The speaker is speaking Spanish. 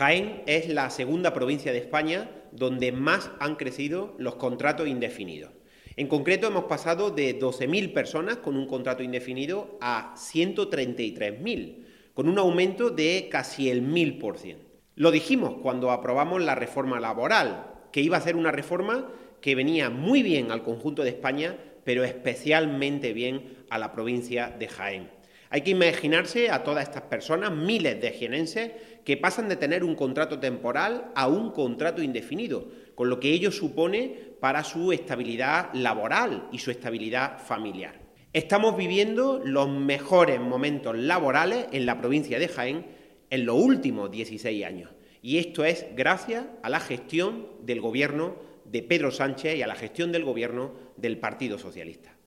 Jaén es la segunda provincia de España donde más han crecido los contratos indefinidos. En concreto, hemos pasado de 12.000 personas con un contrato indefinido a 133.000, con un aumento de casi el 1.000%. Lo dijimos cuando aprobamos la reforma laboral, que iba a ser una reforma que venía muy bien al conjunto de España, pero especialmente bien a la provincia de Jaén. Hay que imaginarse a todas estas personas, miles de jienenses, que pasan de tener un contrato temporal a un contrato indefinido, con lo que ello supone para su estabilidad laboral y su estabilidad familiar. Estamos viviendo los mejores momentos laborales en la provincia de Jaén en los últimos 16 años. Y esto es gracias a la gestión del gobierno de Pedro Sánchez y a la gestión del gobierno del Partido Socialista.